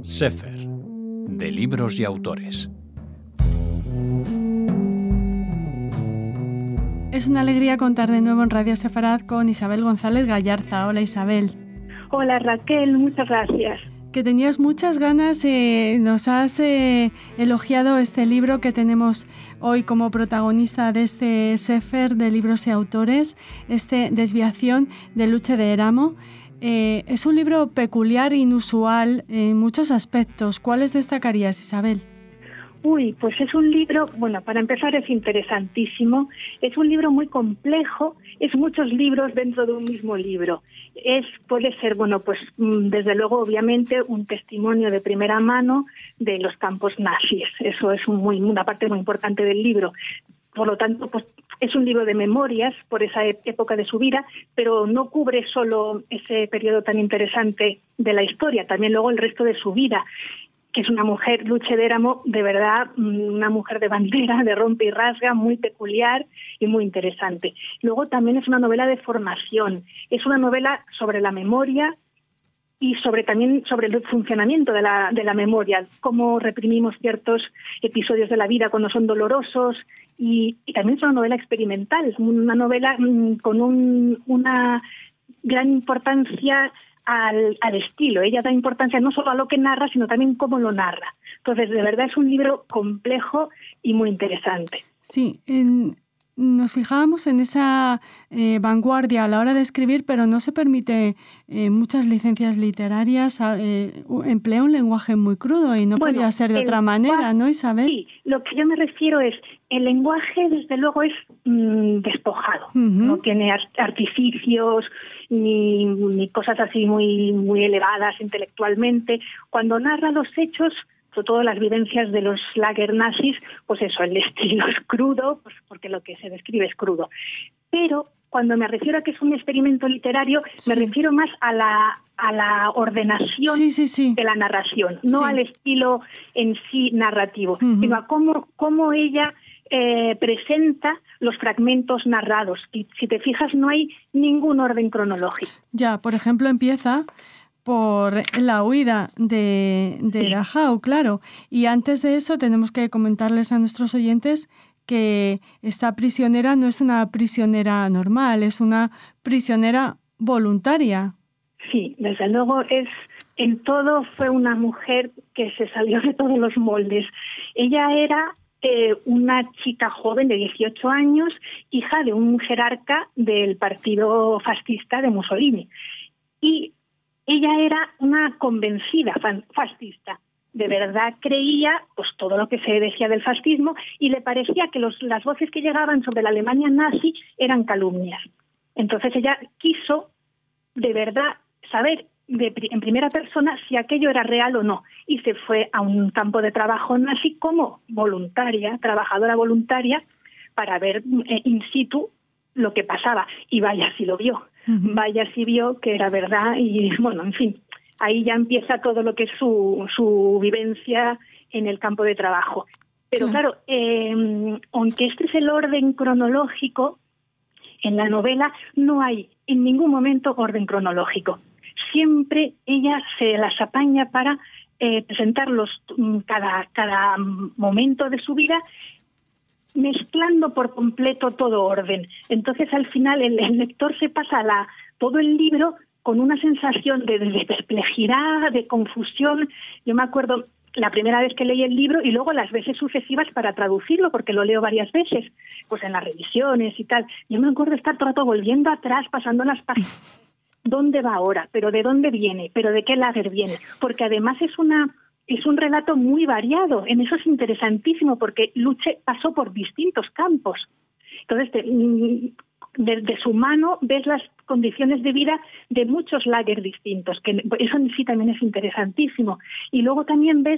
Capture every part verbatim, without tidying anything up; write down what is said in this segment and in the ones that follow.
Sefer, de libros y autores. Es una alegría contar de nuevo en Radio Sefarad con Isabel González Gallarza. Hola, Isabel. Hola, Raquel, muchas gracias. Que tenías muchas ganas, eh, nos has eh, elogiado este libro que tenemos hoy como protagonista de este Sefer de libros y autores, este Desviación de Luce de Éramo. Eh, es un libro peculiar, inusual en muchos aspectos. ¿Cuáles destacarías, Isabel? Uy, pues es un libro, bueno, para empezar es interesantísimo, es un libro muy complejo, es muchos libros dentro de un mismo libro. Es, puede ser, bueno, pues desde luego, obviamente, un testimonio de primera mano de los campos nazis. Eso es un muy, una parte muy importante del libro. Por lo tanto, pues es un libro de memorias por esa época de su vida, pero no cubre solo ese periodo tan interesante de la historia, también luego el resto de su vida, que es una mujer, Luce de Éramo, de verdad, una mujer de bandera, de rompe y rasga, muy peculiar y muy interesante. Luego también es una novela de formación, es una novela sobre la memoria y sobre también sobre el funcionamiento de la, de la memoria, cómo reprimimos ciertos episodios de la vida cuando son dolorosos, y, y también es una novela experimental, una novela mmm, con un, una gran importancia Al, al estilo. Ella da importancia no solo a lo que narra, sino también cómo lo narra. Entonces, de verdad es un libro complejo y muy interesante. Sí, en, nos fijábamos en esa eh, vanguardia a la hora de escribir, pero no se permite eh, muchas licencias literarias. Eh, emplea un lenguaje muy crudo y no bueno, podía ser de otra manera, ¿no, Isabel? Sí, lo que yo me refiero es, el lenguaje desde luego es mmm, despojado, uh-huh. No tiene artificios ni, ni cosas así muy, muy elevadas intelectualmente. Cuando narra los hechos, sobre todo las vivencias de los lager nazis, pues eso, el estilo es crudo, pues porque lo que se describe es crudo. Pero cuando me refiero a que es un experimento literario, sí. me refiero más a la, a la ordenación sí, sí, sí. de la narración, no sí. al estilo en sí narrativo, uh-huh. sino a cómo, cómo ella eh, presenta los fragmentos narrados. Y si te fijas, no hay ningún orden cronológico. Ya, por ejemplo, empieza por la huida de, de sí. Dachau, claro. Y antes de eso tenemos que comentarles a nuestros oyentes que esta prisionera no es una prisionera normal, es una prisionera voluntaria. Sí, desde luego es, en todo fue una mujer que se salió de todos los moldes. Ella era eh, una chica joven de dieciocho años, hija de un jerarca del partido fascista de Mussolini. Y ella era una convencida fascista. De verdad creía pues todo lo que se decía del fascismo y le parecía que los, las voces que llegaban sobre la Alemania nazi eran calumnias. Entonces ella quiso de verdad saber de, en primera persona si aquello era real o no, y se fue a un campo de trabajo nazi como voluntaria, trabajadora voluntaria, para ver eh, in situ lo que pasaba, y vaya si lo vio, uh-huh. vaya si vio que era verdad, y bueno, en fin, ahí ya empieza todo lo que es su, su vivencia en el campo de trabajo. Pero claro, eh, aunque este es el orden cronológico, en la novela no hay en ningún momento orden cronológico. Siempre ella se las apaña para eh, presentarlos cada, cada momento de su vida, mezclando por completo todo orden. Entonces, al final, el, el lector se pasa la, todo el libro con una sensación de, de perplejidad, de confusión. Yo me acuerdo la primera vez que leí el libro y luego las veces sucesivas para traducirlo, porque lo leo varias veces, pues en las revisiones y tal. Yo me acuerdo estar todo el rato volviendo atrás, pasando las páginas. ¿Dónde va ahora? ¿Pero de dónde viene? ¿Pero de qué lager viene? Porque además es una es un relato muy variado. En eso es interesantísimo, porque Luce pasó por distintos campos. Entonces, desde de su mano ves las condiciones de vida de muchos lager distintos, que eso en sí también es interesantísimo. Y luego también ves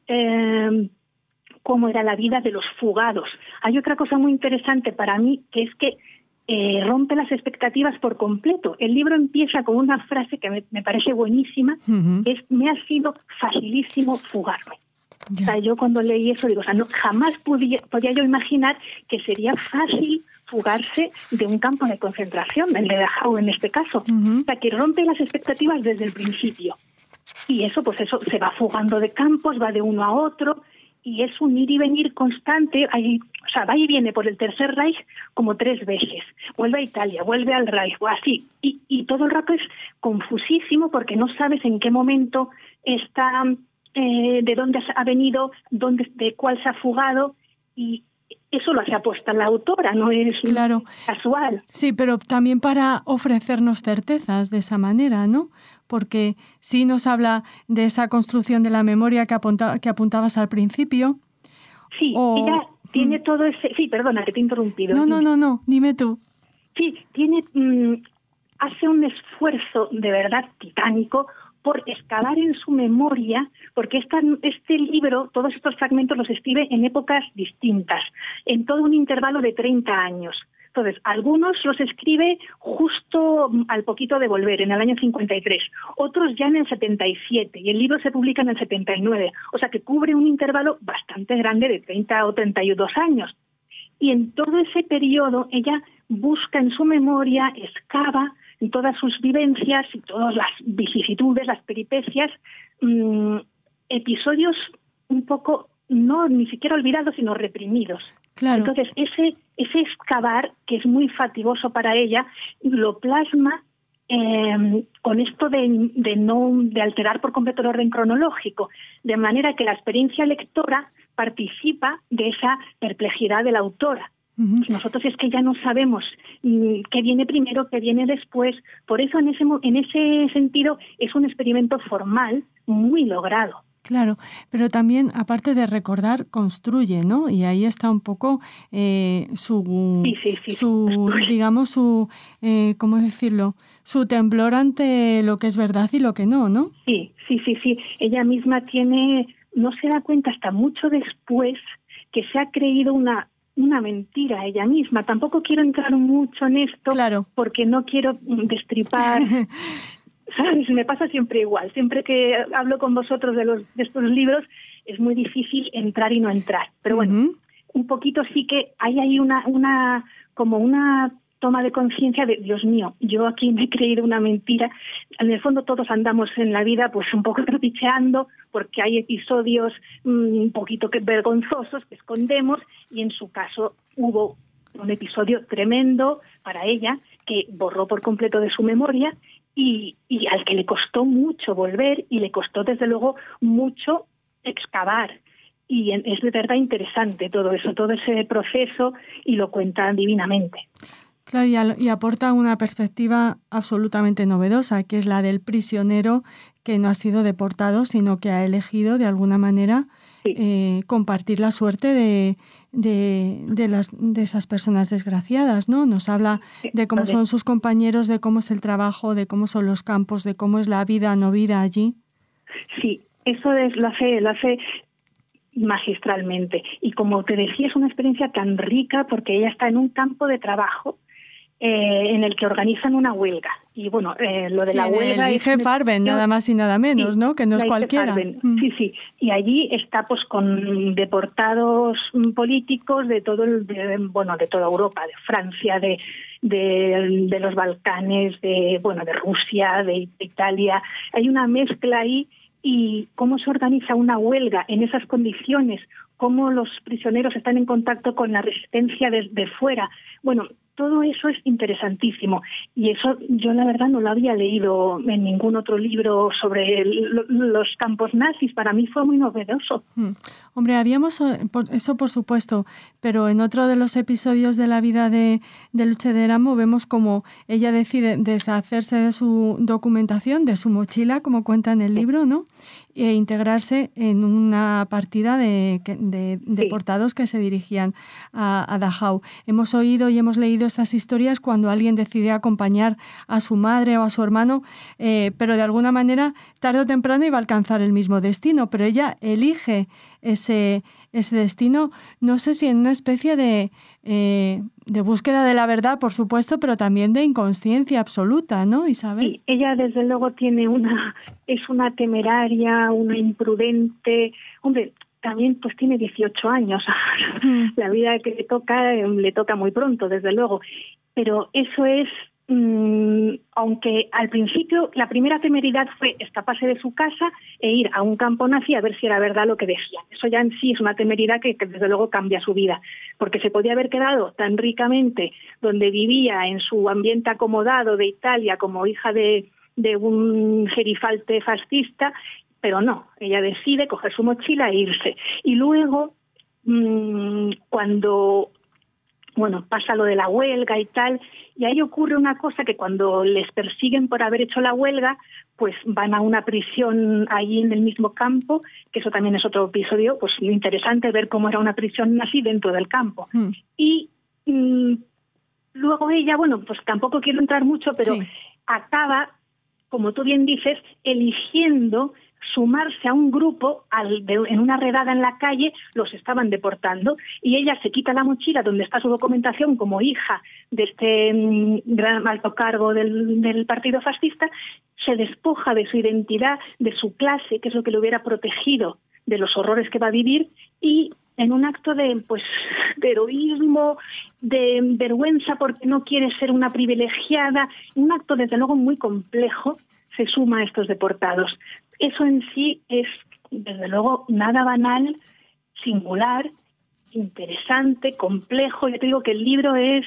eh, cómo era la vida de los fugados. Hay otra cosa muy interesante para mí, que es que eh, rompe las expectativas por completo. El libro empieza con una frase que me, me parece buenísima, uh-huh. que es: me ha sido facilísimo fugarme. Yeah. O sea, yo cuando leí eso digo, o sea, no, jamás podía, podía yo imaginar que sería fácil fugarse de un campo de concentración, el de Dachau en este caso. Uh-huh. O sea, que rompe las expectativas desde el principio. y eso, pues eso, se va fugando de campos, va de uno a otro, y es un ir y venir constante. Ahí, o sea, va y viene por el Tercer Reich como tres veces. Vuelve a Italia, vuelve al Reich, o así. Y, y todo el rato es confusísimo porque no sabes en qué momento está, eh, de dónde ha venido, dónde, de cuál se ha fugado, y eso lo hace aposta la autora, no es claro. casual. Sí, pero también para ofrecernos certezas de esa manera, ¿no? Porque sí nos habla de esa construcción de la memoria que, apunta, que apuntabas al principio. Sí, o... ella tiene todo ese... Sí, perdona, que te he interrumpido. No, no, no, no, dime tú. Sí, tiene, mmm, hace un esfuerzo de verdad titánico por excavar en su memoria, porque esta, este libro, todos estos fragmentos los escribe en épocas distintas, en todo un intervalo de treinta años. Entonces, algunos los escribe justo al poquito de volver, en el año cincuenta y tres, otros ya en el setenta y siete, y el libro se publica en el setenta y nueve, o sea que cubre un intervalo bastante grande de treinta o treinta y dos años. Y en todo ese periodo ella busca en su memoria, excava en todas sus vivencias y todas las vicisitudes, las peripecias, mmm, episodios un poco, no ni siquiera olvidados, sino reprimidos. Claro. Entonces, ese, ese excavar, que es muy fatigoso para ella, lo plasma eh, con esto de, de no de alterar por completo el orden cronológico, de manera que la experiencia lectora participa de esa perplejidad de la autora. Uh-huh. Nosotros es que ya no sabemos mm, qué viene primero, qué viene después. Por eso, en ese, en ese sentido, es un experimento formal muy logrado. Claro, pero también, aparte de recordar, construye, ¿no? Y ahí está un poco eh, su, sí, sí, sí, su digamos, su, eh, ¿cómo decirlo? Su temblor ante lo que es verdad y lo que no, ¿no? Sí, sí, sí, sí. Ella misma tiene, no se da cuenta hasta mucho después que se ha creído una una mentira ella misma. Tampoco quiero entrar mucho en esto, claro, porque no quiero destripar... ¿Sabes? Me pasa siempre igual. Siempre que hablo con vosotros de, los, de estos libros, es muy difícil entrar y no entrar. Pero bueno, uh-huh. un poquito sí que hay ahí una, una, como una toma de conciencia de, Dios mío, yo aquí me he creído una mentira. En el fondo todos andamos en la vida pues un poco trapicheando, porque hay episodios mmm, un poquito que vergonzosos que escondemos, y en su caso hubo un episodio tremendo para ella que borró por completo de su memoria, Y, y al que le costó mucho volver, y le costó desde luego mucho excavar. Y es de verdad interesante todo eso, todo ese proceso, y lo cuenta divinamente. Claro, y, al, y aporta una perspectiva absolutamente novedosa, que es la del prisionero que no ha sido deportado, sino que ha elegido de alguna manera sí. eh, compartir la suerte de, de, de, las, de esas personas desgraciadas, ¿no? Nos habla de cómo son sus compañeros, de cómo es el trabajo, de cómo son los campos, de cómo es la vida, no vida allí. Sí, eso es, lo hace, lo hace magistralmente. Y como te decía, es una experiencia tan rica porque ella está en un campo de trabajo Eh, en el que organizan una huelga. Y bueno, eh, lo de sí, la huelga... El I G Farben, es... nada más y nada menos, sí, ¿no? Que no es cualquiera. Mm. Sí, sí. Y allí está pues con deportados políticos de todo el, de, bueno, de toda Europa, de Francia, de, de, de los Balcanes, de, bueno, de Rusia, de, de Italia. Hay una mezcla ahí, y cómo se organiza una huelga en esas condiciones, cómo los prisioneros están en contacto con la resistencia desde fuera. Bueno, todo eso es interesantísimo, y eso yo la verdad no lo había leído en ningún otro libro sobre el, los campos nazis. Para mí fue muy novedoso. Hmm. Hombre, habíamos, eso por supuesto, pero en otro de los episodios de la vida de, de Luce de Eramo vemos como ella decide deshacerse de su documentación, de su mochila, como cuenta en el sí. libro, ¿no? E integrarse en una partida de, de, de sí. deportados que se dirigían a, a Dachau. Hemos oído y hemos leído estas historias cuando alguien decide acompañar a su madre o a su hermano, eh, pero de alguna manera tarde o temprano iba a alcanzar el mismo destino, pero ella elige ese, ese destino, no sé si en una especie de, eh, de búsqueda de la verdad, por supuesto, pero también de inconsciencia absoluta, ¿no, Isabel? Sí, ella desde luego tiene una, es una temeraria, una imprudente, hombre, también pues tiene dieciocho años, la vida que le toca, le toca muy pronto, desde luego, pero eso es mmm, aunque al principio la primera temeridad fue escaparse de su casa e ir a un campo nazi a ver si era verdad lo que decían. Eso ya en sí es una temeridad que, que desde luego cambia su vida, porque se podía haber quedado tan ricamente donde vivía, en su ambiente acomodado de Italia, como hija de, de un gerifalte fascista, pero no, ella decide coger su mochila e irse. Y luego, mmm, cuando bueno, pasa lo de la huelga y tal, y ahí ocurre una cosa, que cuando les persiguen por haber hecho la huelga, pues van a una prisión ahí en el mismo campo, que eso también es otro episodio, pues interesante ver cómo era una prisión nazi dentro del campo. Mm. Y mmm, luego ella, bueno, pues tampoco quiero entrar mucho, pero sí, acaba, como tú bien dices, eligiendo sumarse a un grupo al de, en una redada en la calle. Los estaban deportando y ella se quita la mochila donde está su documentación como hija de este um, gran alto cargo del, del partido fascista, se despoja de su identidad, de su clase, que es lo que le hubiera protegido de los horrores que va a vivir, y en un acto de, pues, de heroísmo, de vergüenza porque no quiere ser una privilegiada, un acto desde luego muy complejo, se suma a estos deportados. Eso en sí es, desde luego, nada banal, singular, interesante, complejo. Yo te digo que el libro es,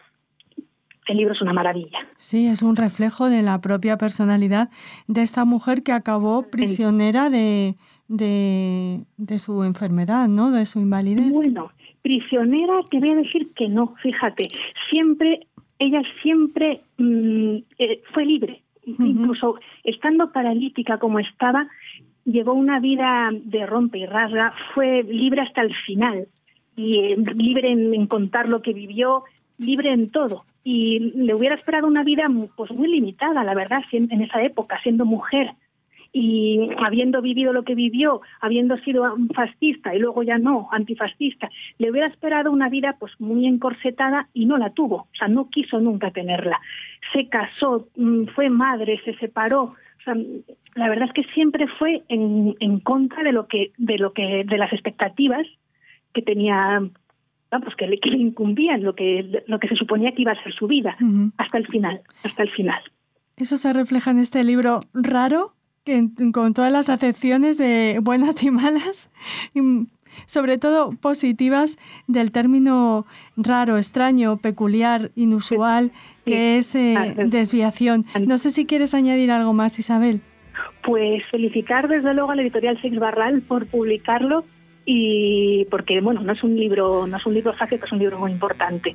el libro es una maravilla. Sí, es un reflejo de la propia personalidad de esta mujer que acabó prisionera de, de, de su enfermedad, ¿no? De su invalidez. Bueno, prisionera te voy a decir que no, fíjate. Siempre, ella siempre mmm, eh, fue libre. Uh-huh. Incluso estando paralítica como estaba, llevó una vida de rompe y rasga, fue libre hasta el final, y eh, libre en, en contar lo que vivió, libre en todo. Y le hubiera esperado una vida pues muy limitada, la verdad, en esa época, siendo mujer y habiendo vivido lo que vivió, habiendo sido fascista y luego ya no, antifascista, le hubiera esperado una vida pues muy encorsetada y no la tuvo, o sea, no quiso nunca tenerla. Se casó, fue madre, se separó, o sea, la verdad es que siempre fue en, en contra de lo que, de lo que, de las expectativas que tenía, vamos, que le, que le incumbían, lo que, lo que se suponía que iba a ser su vida, uh-huh, hasta el final, hasta el final. Eso se refleja en este libro raro, que con todas las acepciones de buenas y malas, y sobre todo positivas, del término raro, extraño, peculiar, inusual, que es eh, desviación. No sé si quieres añadir algo más, Isabel. Pues felicitar desde luego a la editorial Seix Barral por publicarlo, y porque bueno, no es un libro, no es un libro fácil, pero es un libro muy importante.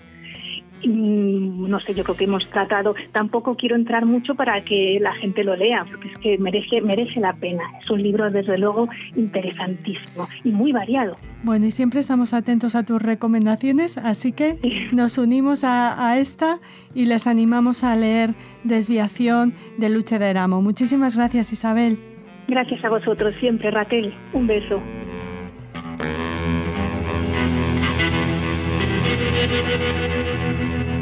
No sé, yo creo que hemos tratado, tampoco quiero entrar mucho para que la gente lo lea, porque es que merece, merece la pena. Es un libro desde luego interesantísimo y muy variado. Bueno, y siempre estamos atentos a tus recomendaciones, así que nos unimos a, a esta y les animamos a leer Desviación de Luce d'Eramo. Muchísimas gracias, Isabel. Gracias a vosotros siempre, Raquel. Un beso. Thank you.